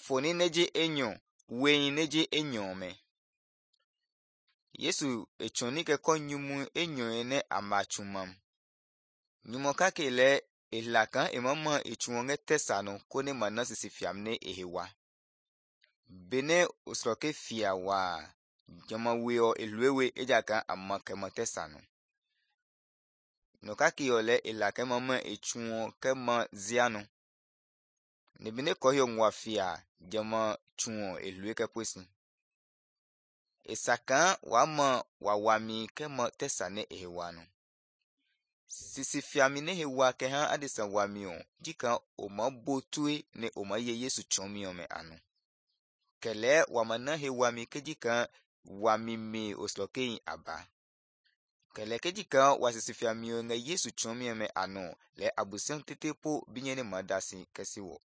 foni neji enyo wen neji enyome. Yesu echoni ke kon nyumu enyo ene amachumam. Nyumo kake le ilakan emama echuonge tesano kone mana sisifiamne ehewa. Bene usroke fia wa jama weo elwewe ejaka amma kema tesano. No kake yole ilakan mama echuon kema ziano. Nebine kohyo mwafia jama chuon elwe ke pwesi. Esakan wama wawami kema tesane ehewano. Sisifiamine hewa ke han adisa wamion jika oma botue ne oma ye Yesu chomio me anu. Kele wamana hewami ke jika wamimi osloke aba. Kele ke jika wasisifiamio nge Yesu chomio me anu le abusiang tetepo binyene madasi kesiwo.